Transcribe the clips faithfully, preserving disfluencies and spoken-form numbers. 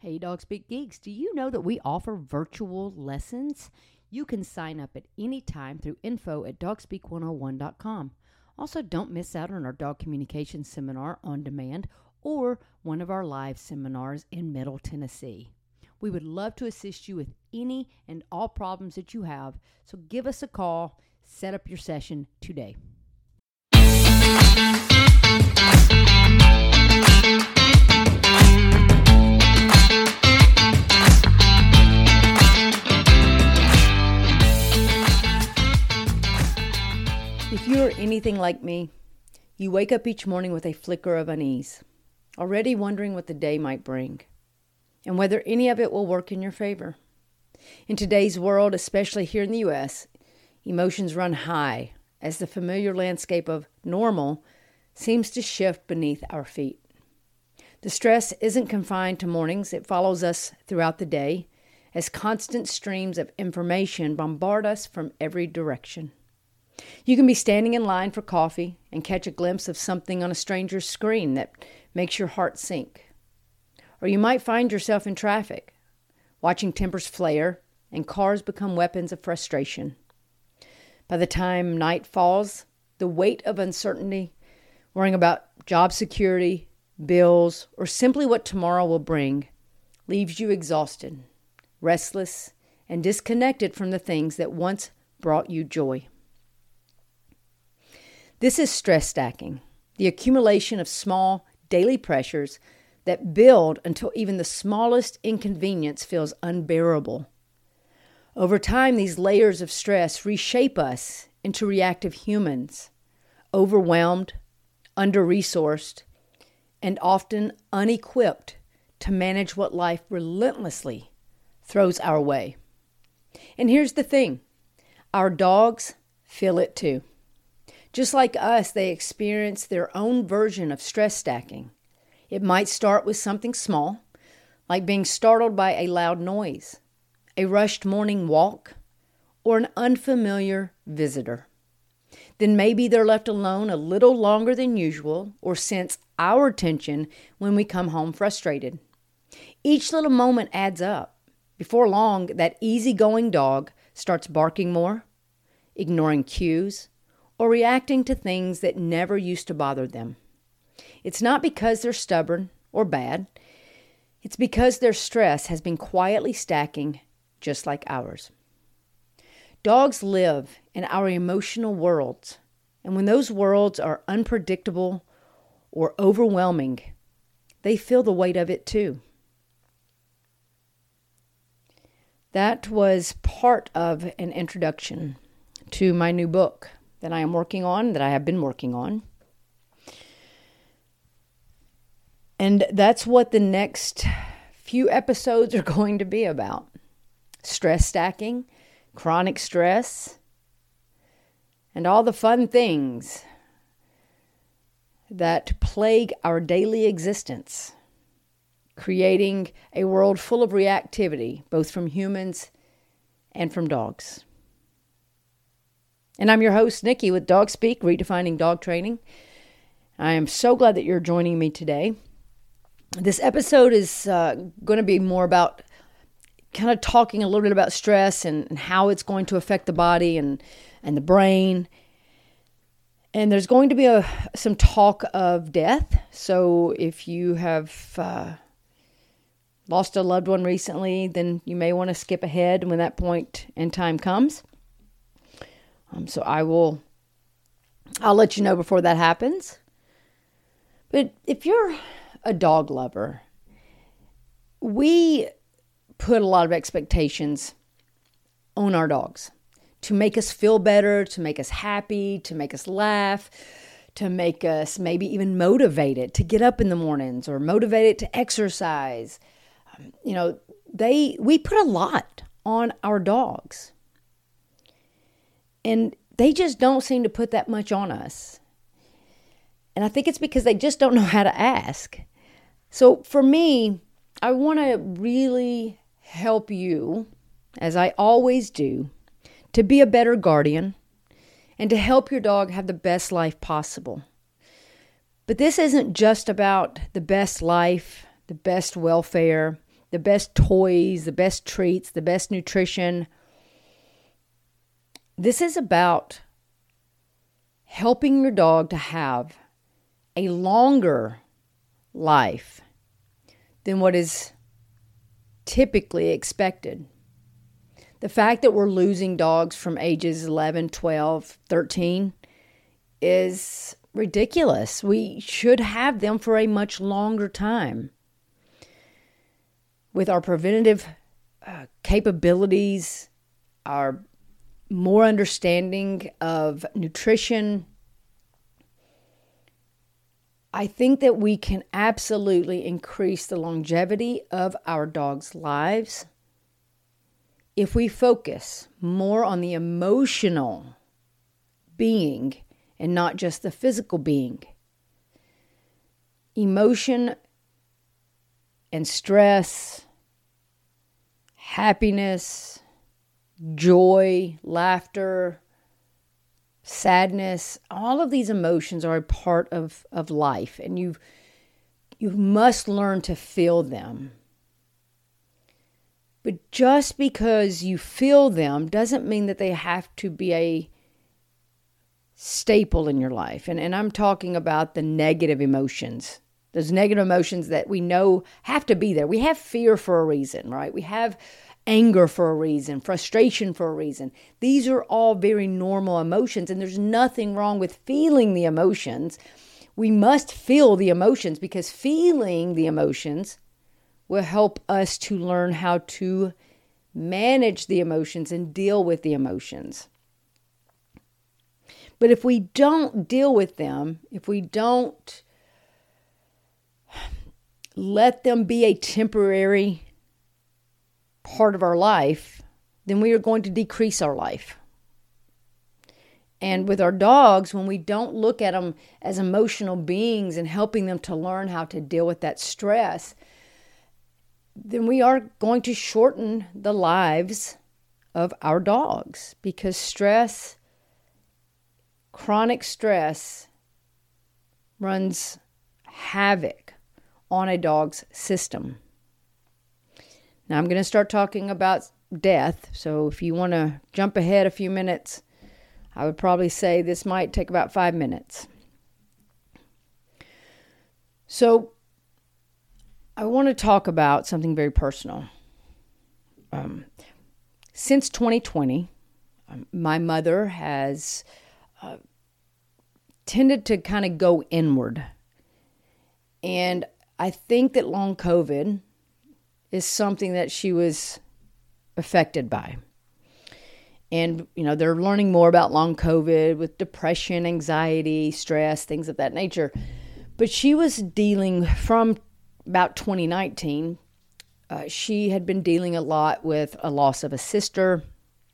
Hey, Dog Speak Geeks, do you know that we offer virtual lessons? You can sign up at any time through info at dog speak one oh one dot com. Also, don't miss out on our dog communication seminar on demand or one of our live seminars in Middle Tennessee. We would love to assist you with any and all problems that you have, so give us a call, set up your session today. If you're anything like me, you wake up each morning with a flicker of unease, already wondering what the day might bring, and whether any of it will work in your favor. In today's world, especially here in the U S, emotions run high as the familiar landscape of normal seems to shift beneath our feet. The stress isn't confined to mornings, it follows us throughout the day as constant streams of information bombard us from every direction. You can be standing in line for coffee and catch a glimpse of something on a stranger's screen that makes your heart sink. Or you might find yourself in traffic, watching tempers flare and cars become weapons of frustration. By the time night falls, the weight of uncertainty, worrying about job security, bills, or simply what tomorrow will bring, leaves you exhausted, restless, and disconnected from the things that once brought you joy. This is stress stacking, the accumulation of small daily pressures that build until even the smallest inconvenience feels unbearable. Over time, these layers of stress reshape us into reactive humans, overwhelmed, under-resourced, and often unequipped to manage what life relentlessly throws our way. And here's the thing, our dogs feel it too. Just like us, they experience their own version of stress stacking. It might start with something small, like being startled by a loud noise, a rushed morning walk, or an unfamiliar visitor. Then maybe they're left alone a little longer than usual or sense our tension when we come home frustrated. Each little moment adds up. Before long, that easygoing dog starts barking more, ignoring cues, or reacting to things that never used to bother them. It's not because they're stubborn or bad. It's because their stress has been quietly stacking just like ours. Dogs live in our emotional worlds, and when those worlds are unpredictable or overwhelming, they feel the weight of it too. That was part of an introduction to my new book that I am working on, that I have been working on. And that's what the next few episodes are going to be about. Stress stacking, chronic stress, and all the fun things that plague our daily existence, creating a world full of reactivity, both from humans and from dogs. And I'm your host, Nikki, with Dog Speak, Redefining Dog Training. I am so glad that you're joining me today. This episode is uh, going to be more about kind of talking a little bit about stress and, and how it's going to affect the body and, and the brain. And there's going to be a, some talk of death. So if you have uh, lost a loved one recently, then you may want to skip ahead when that point in time comes. Um, so I will, I'll let you know before that happens. But if you're a dog lover, we put a lot of expectations on our dogs to make us feel better, to make us happy, to make us laugh, to make us maybe even motivated to get up in the mornings or motivated to exercise. Um, you know, they we put a lot on our dogs. And they just don't seem to put that much on us. And I think it's because they just don't know how to ask. So for me, I want to really help you, as I always do, to be a better guardian and to help your dog have the best life possible. But this isn't just about the best life, the best welfare, the best toys, the best treats, the best nutrition. This is about helping your dog to have a longer life than what is typically expected. The fact that we're losing dogs from ages eleven, twelve, thirteen is ridiculous. We should have them for a much longer time. With our preventative uh, capabilities, our more understanding of nutrition, I think that we can absolutely increase the longevity of our dogs' lives if we focus more on the emotional being and not just the physical being. Emotion and stress, happiness, joy, laughter, sadness, all of these emotions are a part of, of life, and you you must learn to feel them. But just because you feel them doesn't mean that they have to be a staple in your life. And, and I'm talking about the negative emotions. Those negative emotions that we know have to be there. We have fear for a reason, right? We have anger for a reason, frustration for a reason. These are all very normal emotions, and there's nothing wrong with feeling the emotions. We must feel the emotions because feeling the emotions will help us to learn how to manage the emotions and deal with the emotions. But if we don't deal with them, if we don't let them be a temporary part of our life, then we are going to decrease our life. And with our dogs, when we don't look at them as emotional beings and helping them to learn how to deal with that stress, then we are going to shorten the lives of our dogs, because stress, chronic stress, runs havoc on a dog's system. Now I'm going to start talking about death, so if you want to jump ahead a few minutes, I would probably say this might take about five minutes. So I want to talk about something very personal. Um, since twenty twenty, um, my mother has uh, tended to kind of go inward. And I think that long COVID is something that she was affected by. And, you know, they're learning more about long COVID with depression, anxiety, stress, things of that nature. But she was dealing from about twenty nineteen. Uh, she had been dealing a lot with a loss of a sister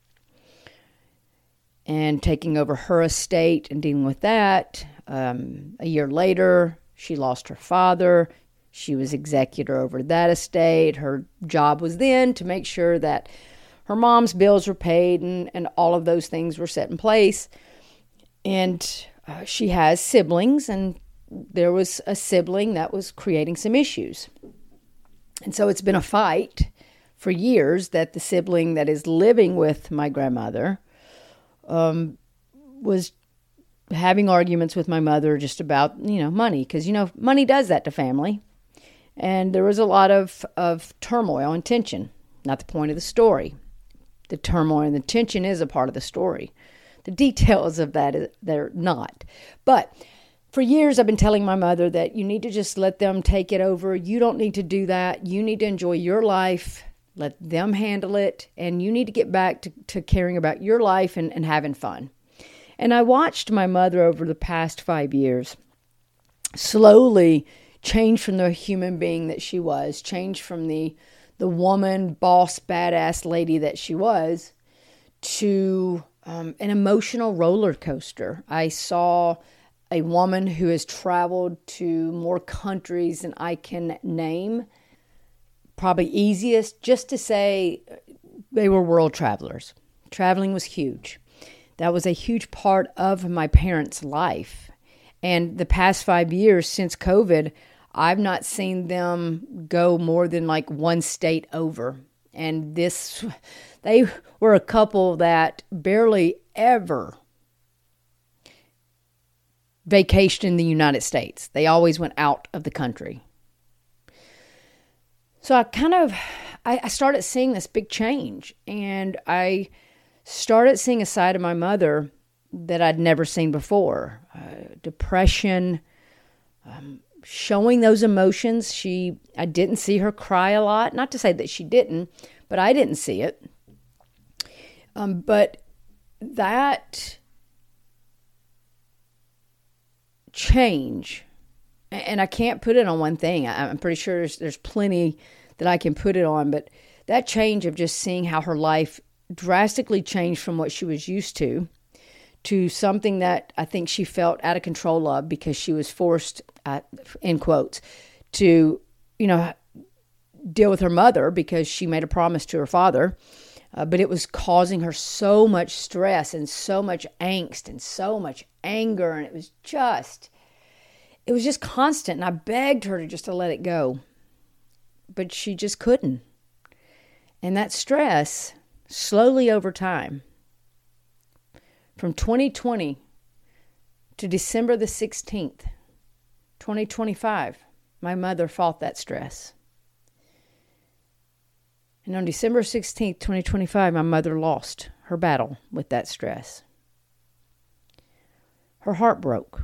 and taking over her estate and dealing with that. Um, a year later, she lost her father. She was executor over that estate. Her job was then to make sure that her mom's bills were paid and, and all of those things were set in place. And uh, she has siblings, and there was a sibling that was creating some issues. And so it's been a fight for years that the sibling that is living with my grandmother um, was having arguments with my mother just about, you know, money. Because, you know, money does that to family. And there was a lot of, of turmoil and tension. Not the point of the story. The turmoil and the tension is a part of the story. The details of that, they're not. But for years, I've been telling my mother that you need to just let them take it over. You don't need to do that. You need to enjoy your life. Let them handle it. And you need to get back to, to caring about your life and, and having fun. And I watched my mother over the past five years slowly change from the human being that she was, change from the the woman, boss, badass lady that she was, to um, an emotional roller coaster. I saw a woman who has traveled to more countries than I can name. Probably easiest just to say they were world travelers. Traveling was huge. That was a huge part of my parents' life. And the past five years since COVID, I've not seen them go more than like one state over. And this, they were a couple that barely ever vacationed in the United States. They always went out of the country. So I kind of, I, I started seeing this big change. And I started seeing a side of my mother that I'd never seen before. Uh, depression, um, showing those emotions. She, I didn't see her cry a lot. Not to say that she didn't, but I didn't see it. Um, but that change, and I can't put it on one thing. I'm pretty sure there's, there's plenty that I can put it on, but that change of just seeing how her life drastically changed from what she was used to, to something that I think she felt out of control of because she was forced, uh, in quotes, to, you know, deal with her mother because she made a promise to her father. Uh, but it was causing her so much stress and so much angst and so much anger. And it was just, it was just constant. And I begged her to just to let it go. But she just couldn't. And that stress, slowly over time, from twenty twenty to December the sixteenth, twenty twenty-five, my mother fought that stress. And on December sixteenth, twenty twenty-five, my mother lost her battle with that stress. Her heart broke.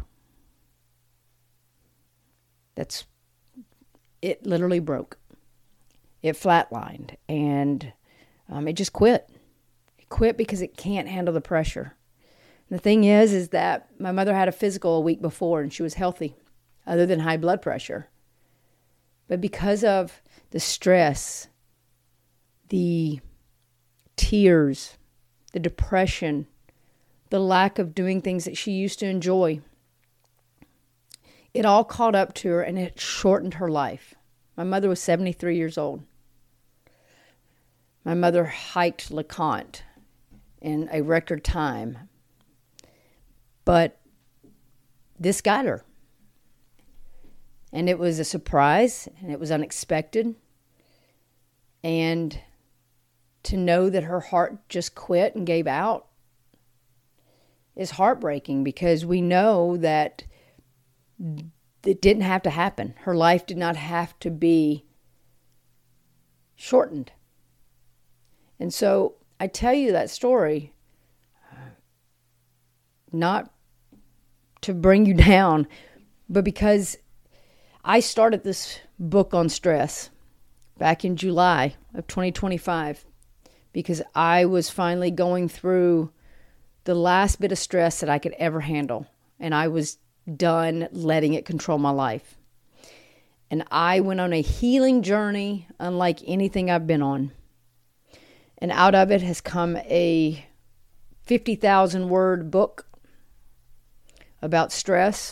That's, it literally broke. It flatlined, and um, it just quit. It quit because it can't handle the pressure. And the thing is, is that my mother had a physical a week before, and she was healthy, other than high blood pressure. But because of the stress, the tears, the depression, the lack of doing things that she used to enjoy, it all caught up to her, and it shortened her life. My mother was seventy-three years old. My mother hiked LeConte in a record time. But this got her. And it was a surprise, and it was unexpected. And to know that her heart just quit and gave out is heartbreaking, because we know that it didn't have to happen. Her life did not have to be shortened. And so I tell you that story not to bring you down, but because I started this book on stress back in July of twenty twenty-five, because I was finally going through the last bit of stress that I could ever handle. And I was done letting it control my life. And I went on a healing journey unlike anything I've been on. And out of it has come a fifty thousand word book about stress.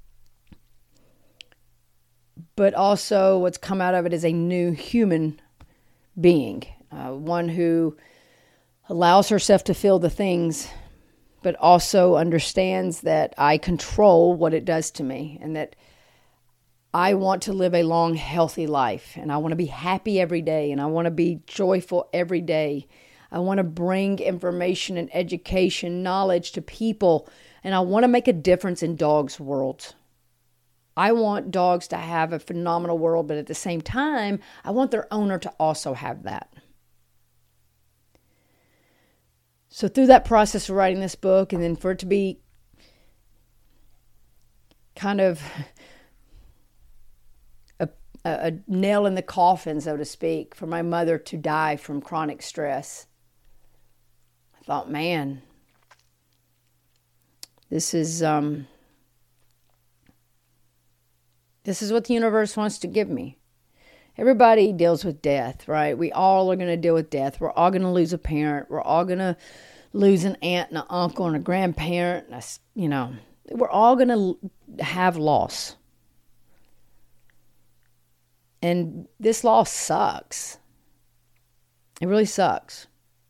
But also what's come out of it is a new human being. Uh, one who allows herself to feel the things, but also understands that I control what it does to me, and that I want to live a long, healthy life, and I want to be happy every day, and I want to be joyful every day. I want to bring information and education, knowledge to people, and I want to make a difference in dogs' worlds. I want dogs to have a phenomenal world, but at the same time, I want their owner to also have that. So through that process of writing this book, and then for it to be kind of a, a nail in the coffin, so to speak, for my mother to die from chronic stress, I thought, man, this is um, this is what the universe wants to give me. Everybody deals with death, right? We all are going to deal with death. We're all going to lose a parent. We're all going to lose an aunt and an uncle and a grandparent. And a, you know, we're all going to have loss. And this loss sucks. It really sucks.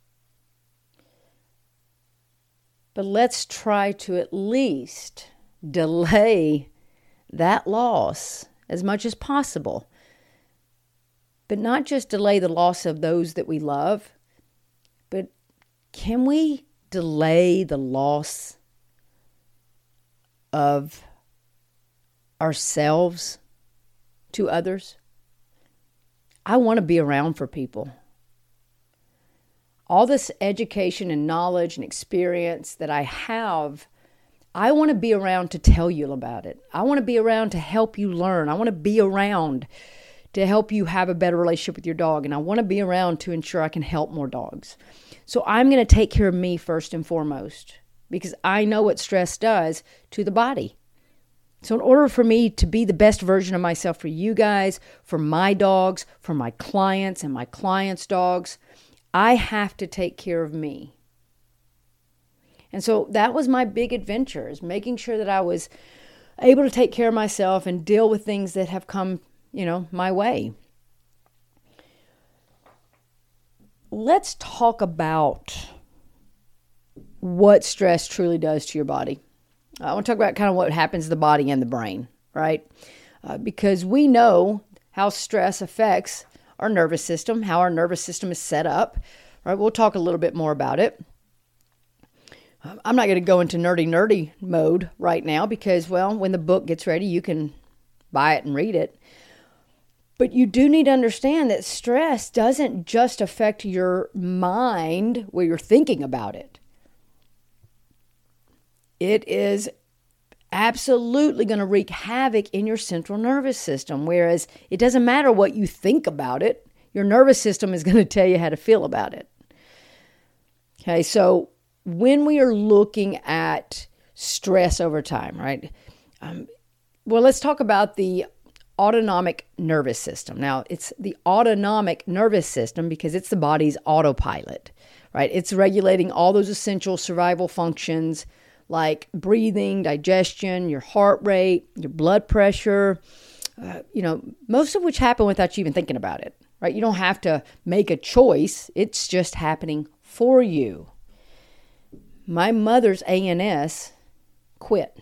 But let's try to at least delay that loss as much as possible. But not just delay the loss of those that we love, but can we delay the loss of ourselves to others? I want to be around for people. All this education and knowledge and experience that I have, I want to be around to tell you about it. I want to be around to help you learn. I want to be around to help you have a better relationship with your dog. And I want to be around to ensure I can help more dogs. So I'm going to take care of me first and foremost, because I know what stress does to the body. So in order for me to be the best version of myself for you guys, for my dogs, for my clients and my clients' dogs, I have to take care of me. And so that was my big adventure, is making sure that I was able to take care of myself and deal with things that have come, you know, my way. Let's talk about what stress truly does to your body. I want to talk about kind of what happens to the body and the brain, right? Uh, because we know how stress affects our nervous system, how our nervous system is set up, right? We'll talk a little bit more about it. I'm not going to go into nerdy, nerdy mode right now because, well, when the book gets ready, you can buy it and read it. But you do need to understand that stress doesn't just affect your mind where you're thinking about it. It is absolutely going to wreak havoc in your central nervous system, whereas it doesn't matter what you think about it. Your nervous system is going to tell you how to feel about it. Okay, so when we are looking at stress over time, right? Um, well, let's talk about the autonomic nervous system. Now, it's the autonomic nervous system because it's the body's autopilot, right? It's regulating all those essential survival functions like breathing, digestion, your heart rate, your blood pressure, uh, you know, most of which happen without you even thinking about it, right? You don't have to make a choice. It's just happening for you. My mother's A N S quit.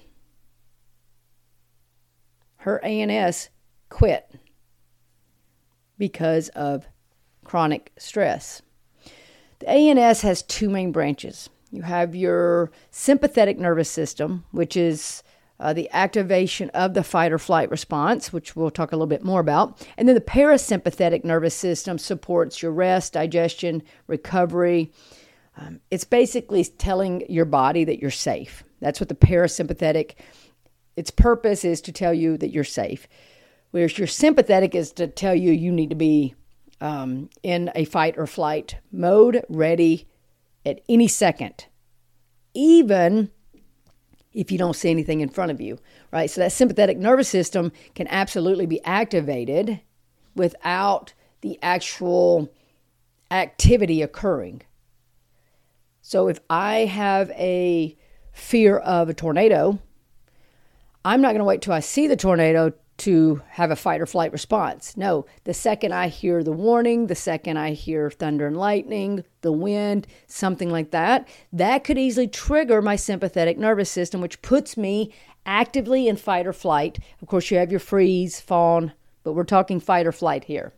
Her A N S quit because of chronic stress. The A N S has two main branches. You have your sympathetic nervous system, which is uh, the activation of the fight or flight response, which we'll talk a little bit more about. And then the parasympathetic nervous system supports your rest, digestion, recovery. Um, it's basically telling your body that you're safe. That's what the parasympathetic, its purpose is to tell you that you're safe. Whereas your sympathetic is to tell you you need to be um, in a fight or flight mode, ready at any second, even if you don't see anything in front of you, right? So that sympathetic nervous system can absolutely be activated without the actual activity occurring. So if I have a fear of a tornado, I'm not going to wait till I see the tornado to have a fight or flight response. No, the second I hear the warning, the second I hear thunder and lightning, the wind, something like that, that could easily trigger my sympathetic nervous system, which puts me actively in fight or flight. Of course, you have your freeze, fawn, but we're talking fight or flight here.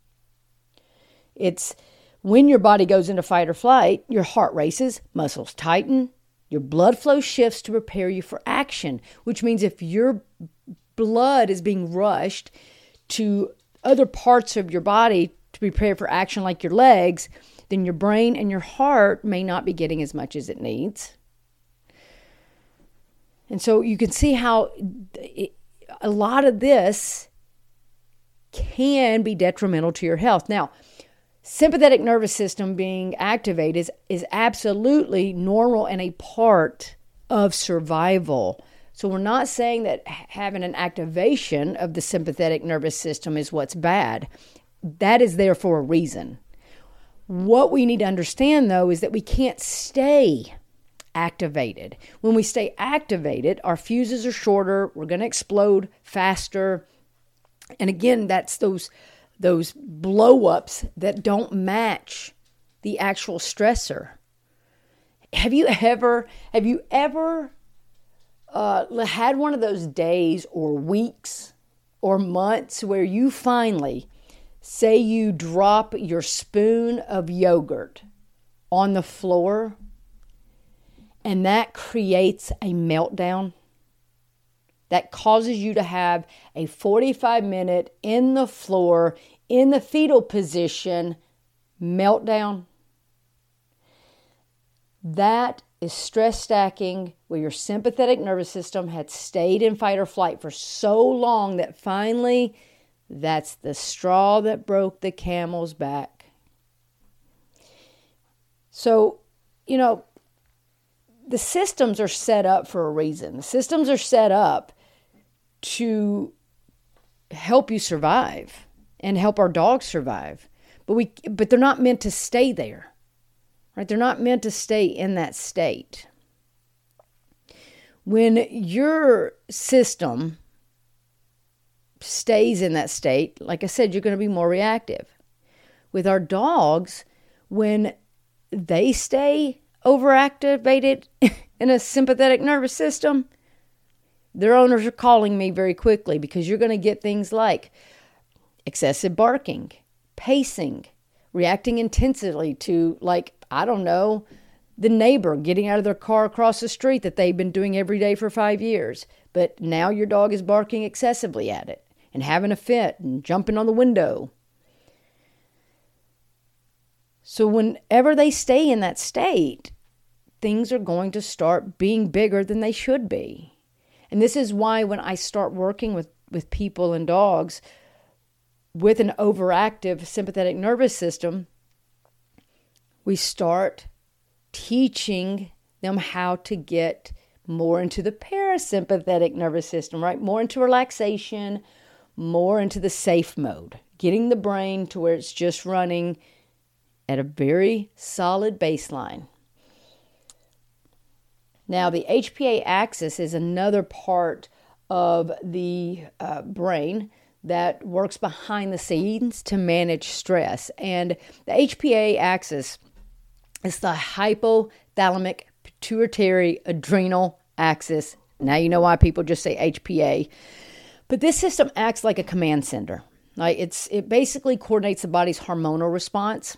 It's when your body goes into fight or flight, your heart races, muscles tighten, your blood flow shifts to prepare you for action, which means if your blood is being rushed to other parts of your body to prepare for action like your legs, then your brain and your heart may not be getting as much as it needs. And so you can see how it, a lot of this can be detrimental to your health. Now, sympathetic nervous system being activated is, is absolutely normal and a part of survival. So we're not saying that having an activation of the sympathetic nervous system is what's bad. That is there for a reason. What we need to understand, though, is that we can't stay activated. When we stay activated, our fuses are shorter, we're going to explode faster. And again, that's those, those blow-ups that don't match the actual stressor. Have you ever, have you ever... Uh, had one of those days or weeks or months where you finally, say you drop your spoon of yogurt on the floor and that creates a meltdown, that causes you to have a forty-five minute in the floor, in the fetal position meltdown, that is stress stacking where your sympathetic nervous system had stayed in fight or flight for so long that finally that's the straw that broke the camel's back. So, you know, the systems are set up for a reason. The systems are set up to help you survive and help our dogs survive. But we but they're not meant to stay there. Right? They're not meant to stay in that state. When your system stays in that state, like I said, you're going to be more reactive. With our dogs, when they stay overactivated in a sympathetic nervous system, their owners are calling me very quickly because you're going to get things like excessive barking, pacing, reacting intensely to, like, I don't know, the neighbor getting out of their car across the street that they've been doing every day for five years. But now your dog is barking excessively at it and having a fit and jumping on the window. So whenever they stay in that state, things are going to start being bigger than they should be. And this is why when I start working with, with people and dogs with an overactive sympathetic nervous system, we start teaching them how to get more into the parasympathetic nervous system, right? More into relaxation, more into the safe mode, getting the brain to where it's just running at a very solid baseline. Now, the H P A axis is another part of the uh, brain that works behind the scenes to manage stress. And the H P A axis is the hypothalamic pituitary adrenal axis. Now you know why people just say H P A. But this system acts like a command center. Like it's it basically coordinates the body's hormonal response.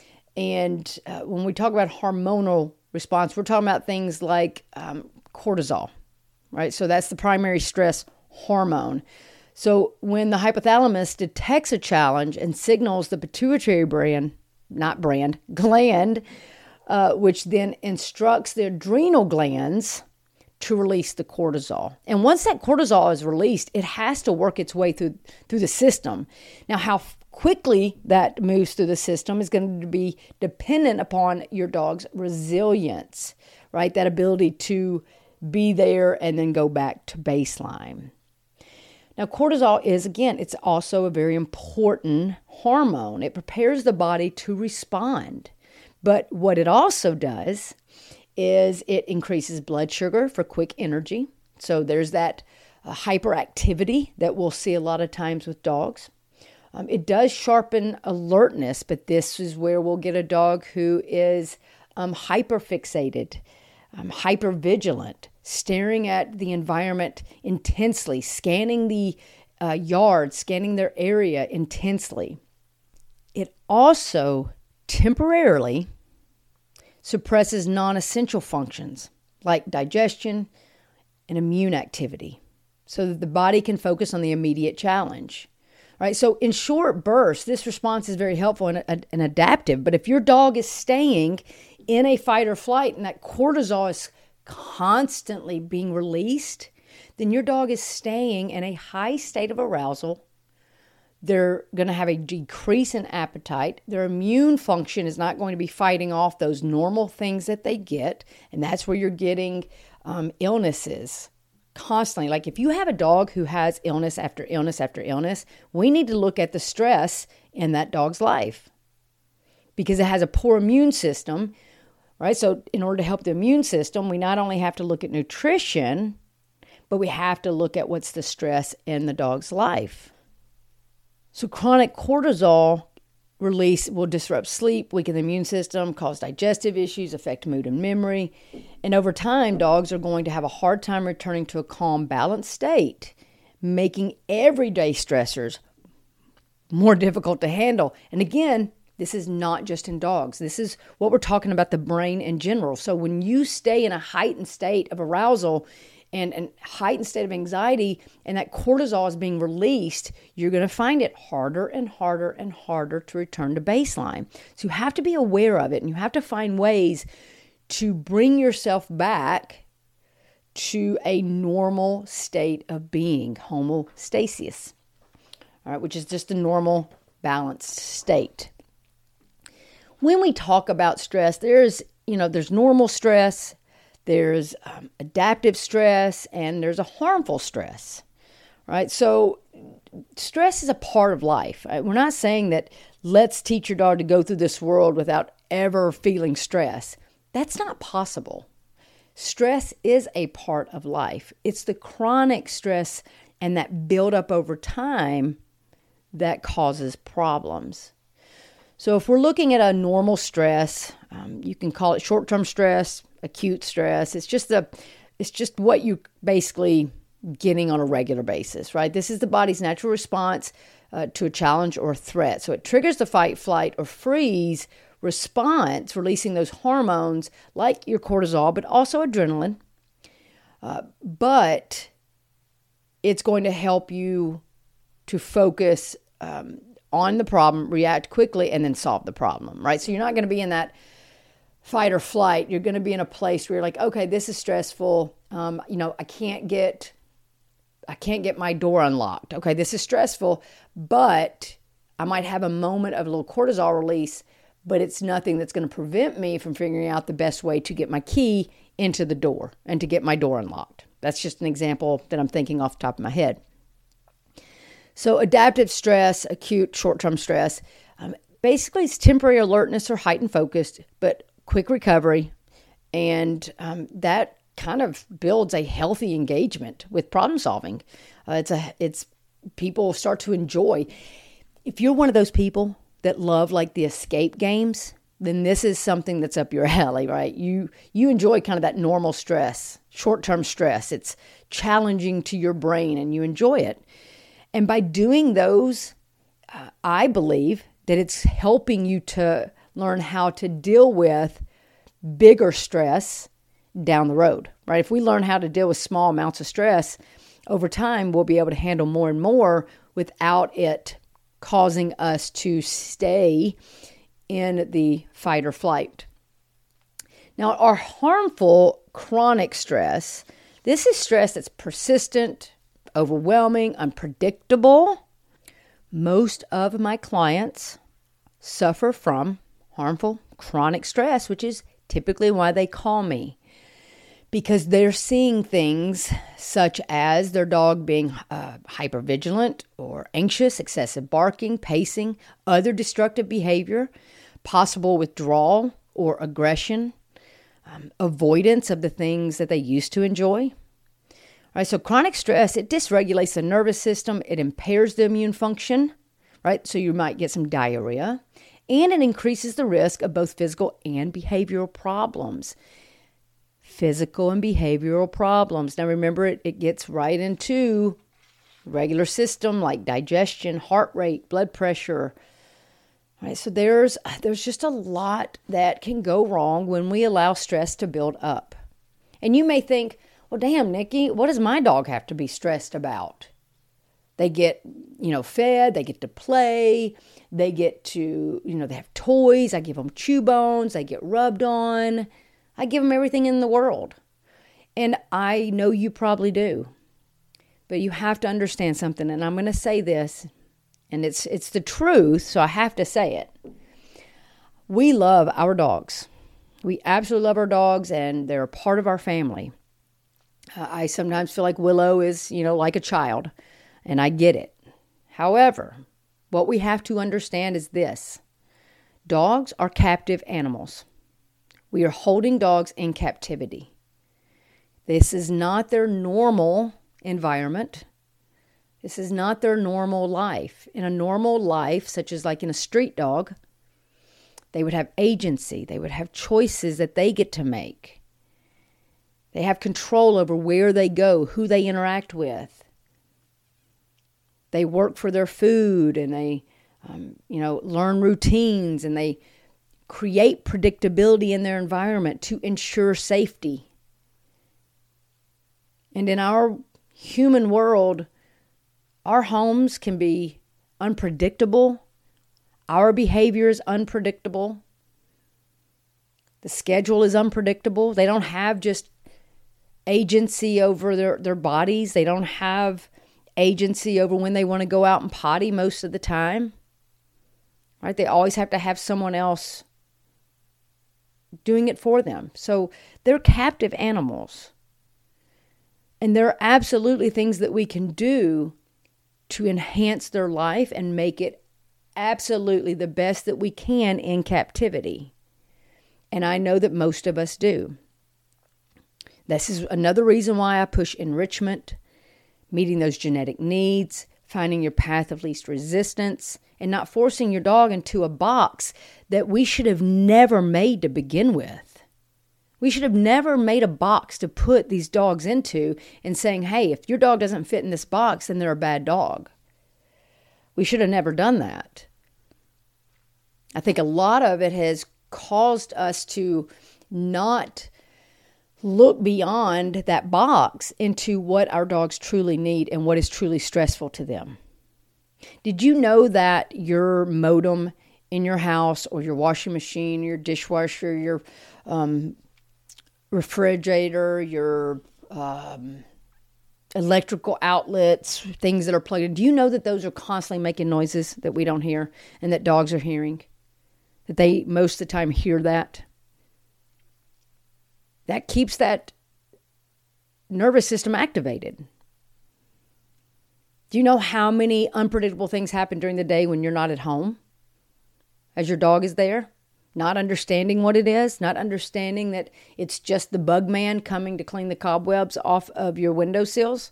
And uh, when we talk about hormonal response, we're talking about things like um, cortisol, right? So that's the primary stress hormone. So when the hypothalamus detects a challenge and signals the pituitary brand, not brand, gland, uh, which then instructs the adrenal glands to release the cortisol. And once that cortisol is released, it has to work its way through through the system. Now, how quickly that moves through the system is going to be dependent upon your dog's resilience, right? That ability to be there and then go back to baseline. Now, cortisol is, again, it's also a very important hormone. It prepares the body to respond. But what it also does is it increases blood sugar for quick energy. So there's that uh, hyperactivity that we'll see a lot of times with dogs. Um, it does sharpen alertness, but this is where we'll get a dog who is um, hyperfixated, um, hypervigilant, staring at the environment intensely, scanning the uh, yard, scanning their area intensely. It also temporarily suppresses non-essential functions like digestion and immune activity so that the body can focus on the immediate challenge. Right? So in short bursts, this response is very helpful and, and adaptive. But if your dog is staying in a fight or flight and that cortisol is constantly being released, then your dog is staying in a high state of arousal. They're going to have a decrease in appetite. Their immune function is not going to be fighting off those normal things that they get. And that's where you're getting um, illnesses constantly. Like if you have a dog who has illness after illness after illness, we need to look at the stress in that dog's life because it has a poor immune system, right? So in order to help the immune system, we not only have to look at nutrition, but we have to look at what's the stress in the dog's life. So chronic cortisol release will disrupt sleep, weaken the immune system, cause digestive issues, affect mood and memory. And over time, dogs are going to have a hard time returning to a calm, balanced state making everyday stressors more difficult to handle. And again, this is not just in dogs. This is what we're talking about, the brain in general. So when you stay in a heightened state of arousal and a heightened state of anxiety, and that cortisol is being released, you're going to find it harder and harder and harder to return to baseline. So you have to be aware of it, and you have to find ways to bring yourself back to a normal state of being, homeostasis, all right, which is just a normal, balanced state. When we talk about stress, there's, you know, there's normal stress, there's um, adaptive stress, and there's a harmful stress, right? So stress is a part of life. Right? We're not saying that let's teach your dog to go through this world without ever feeling stress. That's not possible. Stress is a part of life. It's the chronic stress and that buildup over time that causes problems. So if we're looking at a normal stress, um, you can call it short-term stress, acute stress. It's just the, it's just what you're basically getting on a regular basis, right? This is the body's natural response uh, to a challenge or a threat. So it triggers the fight, flight, or freeze response, releasing those hormones like your cortisol, but also adrenaline. Uh, but it's going to help you to focus um, on the problem, react quickly, and then solve the problem, right? So you're not going to be in that fight or flight. You're going to be in a place where you're like, okay, this is stressful. Um, you know, I can't get, I can't get my door unlocked. Okay, this is stressful, but I might have a moment of a little cortisol release, but it's nothing that's going to prevent me from figuring out the best way to get my key into the door and to get my door unlocked. That's just an example that I'm thinking off the top of my head. So adaptive stress, acute short-term stress, um, basically it's temporary alertness or heightened focus, but quick recovery. And um, that kind of builds a healthy engagement with problem solving. Uh, it's a, it's people start to enjoy. If you're one of those people that love like the escape games, then this is something that's up your alley, right? You you enjoy kind of that normal stress, short-term stress. It's challenging to your brain and you enjoy it. And by doing those, uh, I believe that it's helping you to learn how to deal with bigger stress down the road, right? If we learn how to deal with small amounts of stress, over time, we'll be able to handle more and more without it causing us to stay in the fight or flight. Now, our harmful chronic stress, this is stress that's persistent, overwhelming, unpredictable. Most of my clients suffer from harmful chronic stress, which is typically why they call me, because they're seeing things such as their dog being uh, hypervigilant or anxious, excessive barking, pacing, other destructive behavior, possible withdrawal or aggression, um, avoidance of the things that they used to enjoy. All right, so chronic stress, it dysregulates the nervous system, it impairs the immune function, right? So you might get some diarrhea, and it increases the risk of both physical and behavioral problems. Physical and behavioral problems. Now remember, it, it gets right into regular system like digestion, heart rate, blood pressure. All right, so there's there's just a lot that can go wrong when we allow stress to build up. And you may think, well, damn, Nikki, what does my dog have to be stressed about? They get, you know, fed, they get to play, they get to, you know, they have toys, I give them chew bones, they get rubbed on. I give them everything in the world. And I know you probably do. But you have to understand something, and I'm going to say this, and it's it's the truth, so I have to say it. We love our dogs. We absolutely love our dogs, and they're a part of our family. Uh, I sometimes feel like Willow is, you know, like a child, and I get it. However, what we have to understand is this. Dogs are captive animals. We are holding dogs in captivity. This is not their normal environment. This is not their normal life. In a normal life, such as like in a street dog, they would have agency. They would have choices that they get to make. They have control over where they go, who they interact with. They work for their food, and they, um, you know, learn routines, and they create predictability in their environment to ensure safety. And in our human world, our homes can be unpredictable. Our behavior is unpredictable. The schedule is unpredictable. They don't have just agency over their, their bodies. They don't have agency over when they want to go out and potty most of the time. Right? They always have to have someone else doing it for them. So they're captive animals. And there are absolutely things that we can do to enhance their life and make it absolutely the best that we can in captivity. And I know that most of us do. This is another reason why I push enrichment, meeting those genetic needs, finding your path of least resistance, and not forcing your dog into a box that we should have never made to begin with. We should have never made a box to put these dogs into and saying, hey, if your dog doesn't fit in this box, then they're a bad dog. We should have never done that. I think a lot of it has caused us to not look beyond that box into what our dogs truly need and what is truly stressful to them. Did you know that your modem in your house, or your washing machine, your dishwasher, your um, refrigerator, your um, electrical outlets, things that are plugged in, do you know that those are constantly making noises that we don't hear and that dogs are hearing? That they most of the time hear that? That keeps that nervous system activated. Do you know how many unpredictable things happen during the day when you're not at home? As your dog is there, not understanding what it is, not understanding that it's just the bug man coming to clean the cobwebs off of your windowsills.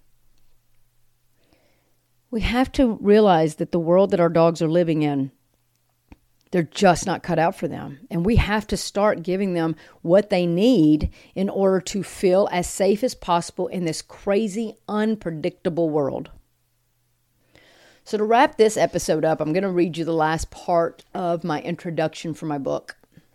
We have to realize that the world that our dogs are living in, they're just not cut out for them. And we have to start giving them what they need in order to feel as safe as possible in this crazy, unpredictable world. So to wrap this episode up, I'm going to read you the last part of my introduction for my book.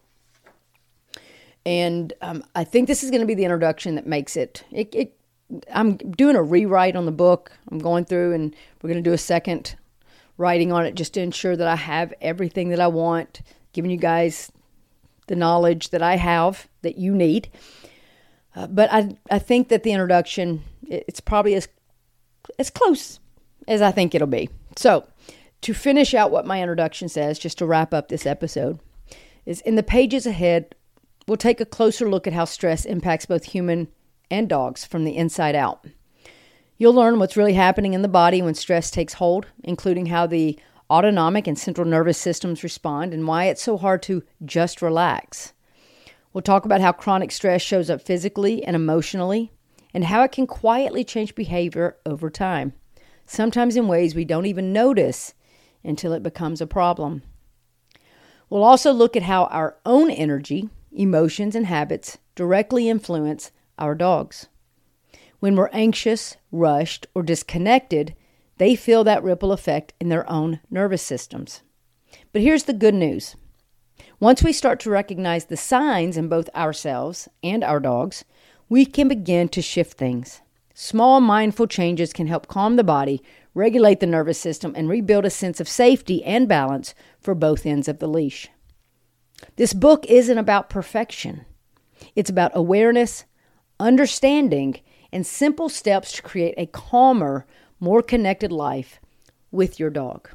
And um, I think this is going to be the introduction that makes it, it, it. I'm doing a rewrite on the book. I'm going through and we're going to do a second writing on it just to ensure that I have everything that I want, giving you guys the knowledge that I have that you need. Uh, but I I think that the introduction, it's probably as as close as I think it'll be. So to finish out what my introduction says, just to wrap up this episode, is in the pages ahead, we'll take a closer look at how stress impacts both human and dogs from the inside out. You'll learn what's really happening in the body when stress takes hold, including how the autonomic and central nervous systems respond and why it's so hard to just relax. We'll talk about how chronic stress shows up physically and emotionally and how it can quietly change behavior over time, sometimes in ways we don't even notice until it becomes a problem. We'll also look at how our own energy, emotions, and habits directly influence our dogs. When we're anxious, rushed, or disconnected, they feel that ripple effect in their own nervous systems. But here's the good news. Once we start to recognize the signs in both ourselves and our dogs, we can begin to shift things. Small, mindful changes can help calm the body, regulate the nervous system, and rebuild a sense of safety and balance for both ends of the leash. This book isn't about perfection. It's about awareness, understanding, and simple steps to create a calmer, more connected life with your dog.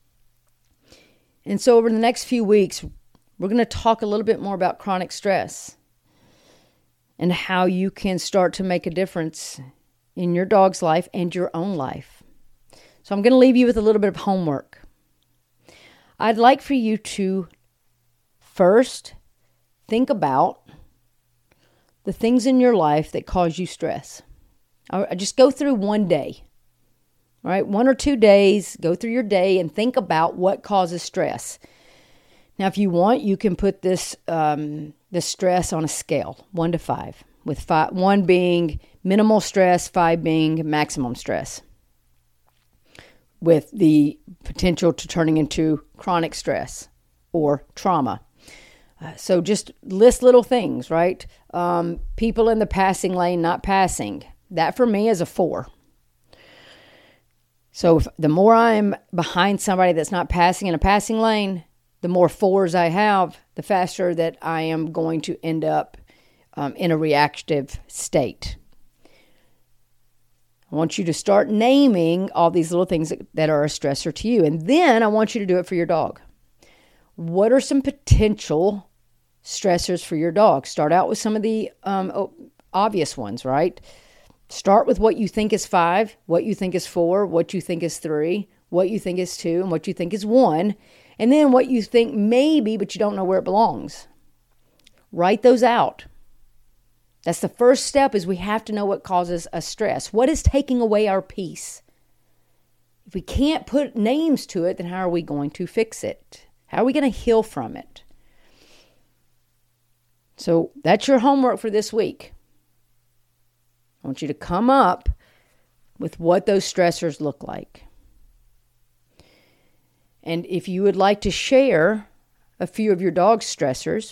And so over the next few weeks, we're going to talk a little bit more about chronic stress and how you can start to make a difference in your dog's life and your own life. So I'm going to leave you with a little bit of homework. I'd like for you to first think about the things in your life that cause you stress. I just go through one day, all right? One or two days, go through your day and think about what causes stress. Now, if you want, you can put this um, this stress on a scale, one to five, with five, one being minimal stress, five being maximum stress. with the potential to turning into chronic stress or trauma. Uh, so just list little things, right? Um, people in the passing lane not passing. That for me is a four. So if, the more I'm behind somebody that's not passing in a passing lane, the more fours I have, the faster that I am going to end up um, in a reactive state. I want you to start naming all these little things that, that are a stressor to you. And then I want you to do it for your dog. What are some potential stressors for your dog? Start out with some of the um, obvious ones, right? Start with what you think is five, what you think is four, what you think is three, what you think is two, and what you think is one. And then what you think maybe, but you don't know where it belongs. Write those out. That's the first step, is we have to know what causes us stress. What is taking away our peace? If we can't put names to it, then how are we going to fix it? How are we going to heal from it? So that's your homework for this week. I want you to come up with what those stressors look like. And if you would like to share a few of your dog's stressors,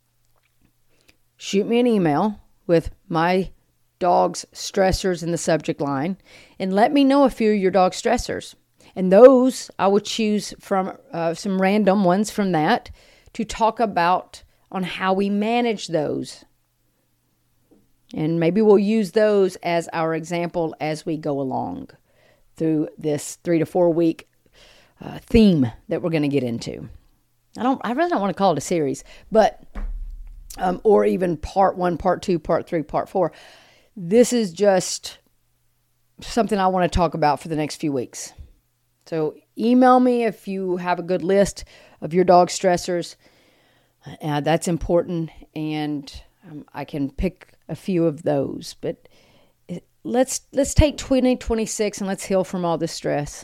shoot me an email with my dog's stressors in the subject line and let me know a few of your dog's stressors. And those, I will choose from uh, some random ones from that to talk about on how we manage those. And maybe we'll use those as our example as we go along through this three to four week uh, theme that we're going to get into. I don't, I really don't want to call it a series, but, um, or even part one, part two, part three, part four. This is just something I want to talk about for the next few weeks. So email me if you have a good list of your dog stressors. Uh, that's important, and um, I can pick a few of those. But let's let's take twenty twenty-six and let's heal from all this stress.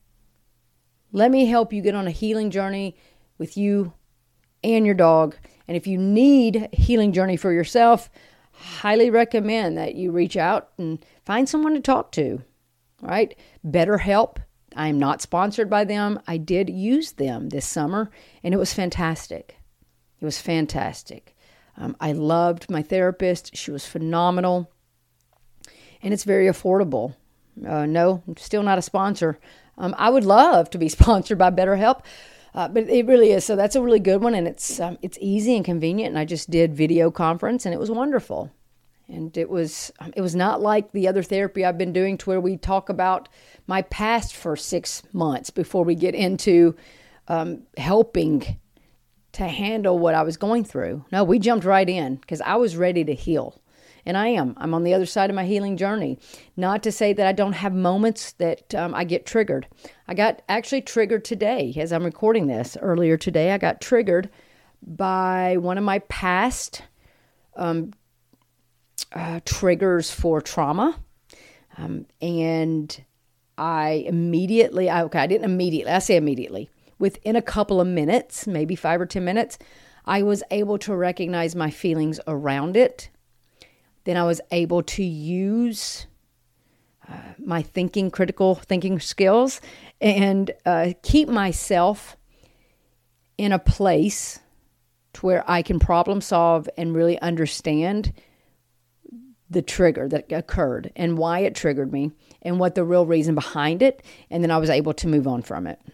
Let me help you get on a healing journey with you and your dog. And if you need a healing journey for yourself, highly recommend that you reach out and find someone to talk to. Right? BetterHelp. I am not sponsored by them. I did use them this summer, and it was fantastic. It was fantastic. Um, I loved my therapist. She was phenomenal. And it's very affordable. Uh, no, I'm still not a sponsor. Um, I would love to be sponsored by BetterHelp, uh, but it really is. So that's a really good one, and it's um, it's easy and convenient. And I just did video conference, and it was wonderful. And it was um, it was not like the other therapy I've been doing, to where we talk about my past for six months before we get into um, helping to handle what I was going through. No, we jumped right in because I was ready to heal. And I am. I'm on the other side of my healing journey. Not to say that I don't have moments that um, I get triggered. I got actually triggered today as I'm recording this. Earlier today, I got triggered by one of my past um, uh, triggers for trauma. Um, and I immediately, I, okay, I didn't immediately, I say immediately. Within a couple of minutes, maybe five or ten minutes, I was able to recognize my feelings around it. Then I was able to use uh, my thinking, critical thinking skills and uh, keep myself in a place to where I can problem solve and really understand the trigger that occurred and why it triggered me and what the real reason behind it. And then I was able to move on from it.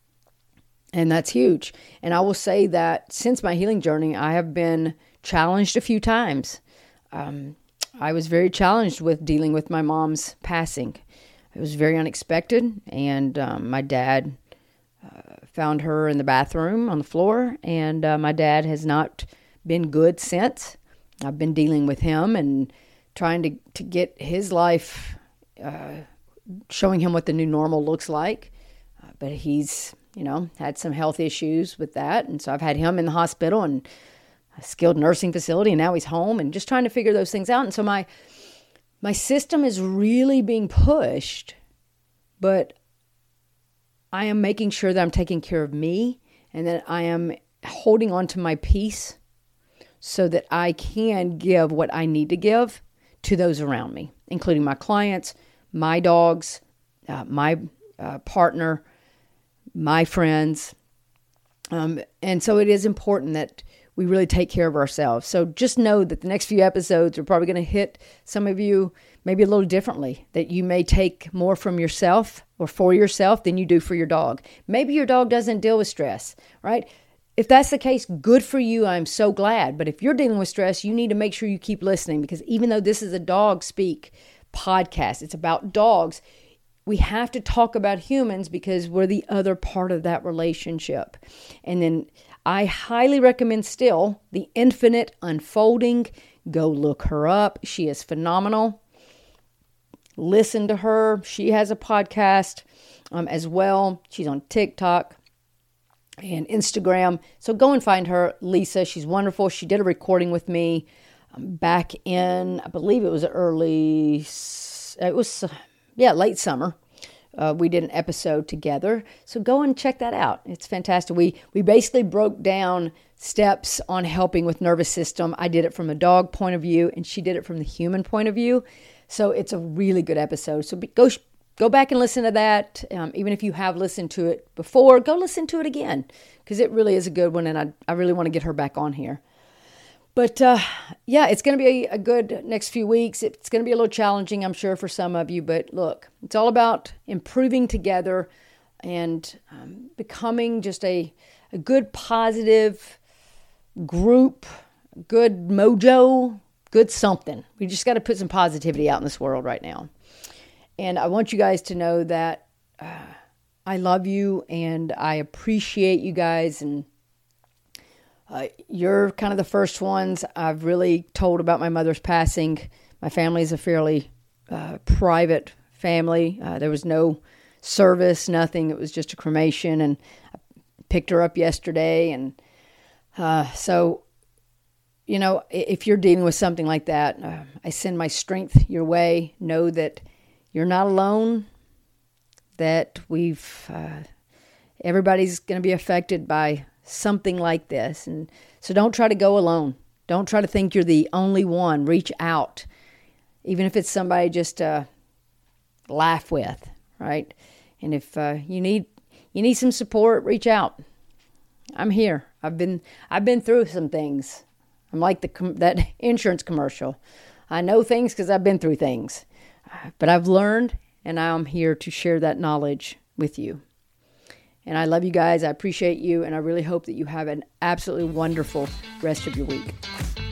And that's huge. And I will say that since my healing journey, I have been challenged a few times. Um, I was very challenged with dealing with my mom's passing. It was very unexpected. And um, my dad uh, found her in the bathroom on the floor. And uh, my dad has not been good since. I've been dealing with him and trying to, to get his life, uh, showing him what the new normal looks like. Uh, but he's... you know, had some health issues with that. And so I've had him in the hospital and a skilled nursing facility, and now he's home, and just trying to figure those things out. And so my my system is really being pushed, but I am making sure that I'm taking care of me and that I am holding on to my peace so that I can give what I need to give to those around me, including my clients, my dogs, uh, my uh, partner, my friends. Um, and so it is important that we really take care of ourselves. So just know that the next few episodes are probably going to hit some of you maybe a little differently, that you may take more from yourself or for yourself than you do for your dog. Maybe your dog doesn't deal with stress, right? If that's the case, good for you. I'm so glad. But if you're dealing with stress, you need to make sure you keep listening, because even though this is a Dog Speak podcast, it's about dogs, we have to talk about humans because we're the other part of that relationship. And then I highly recommend still The Infinite Unfolding. Go look her up. She is phenomenal. Listen to her. She has a podcast um, as well. She's on TikTok and Instagram. So go and find her, Lisa. She's wonderful. She did a recording with me um, back in, I believe it was early, it was, yeah, late summer. Uh, we did an episode together. So go and check that out. It's fantastic. We we basically broke down steps on helping with nervous system. I did it from a dog point of view, and she did it from the human point of view. So it's a really good episode. So be, go go back and listen to that. Um, even if you have listened to it before, go listen to it again, because it really is a good one, and I, I really want to get her back on here. But uh, yeah, it's going to be a, a good next few weeks. It's going to be a little challenging, I'm sure, for some of you. But look, it's all about improving together and um, becoming just a, a good, positive group, good mojo, good something. We just got to put some positivity out in this world right now. And I want you guys to know that uh, I love you and I appreciate you guys, and Uh, you're kind of the first ones I've really told about my mother's passing. My family is a fairly uh, private family. Uh, there was no service, nothing. It was just a cremation, and I picked her up yesterday. And uh, so, you know, if you're dealing with something like that, uh, I send my strength your way. Know that you're not alone, that we've, uh, everybody's going to be affected by something like this. And so don't try to go alone. Don't try to think you're the only one. Reach out, even if it's somebody just to laugh with, right? And if uh, you need you need some support, reach out. I'm here. I've been I've been through some things. I'm like the com- that insurance commercial. I know things because I've been through things, but I've learned, and now I'm here to share that knowledge with you. And I love you guys. I appreciate you. And I really hope that you have an absolutely wonderful rest of your week.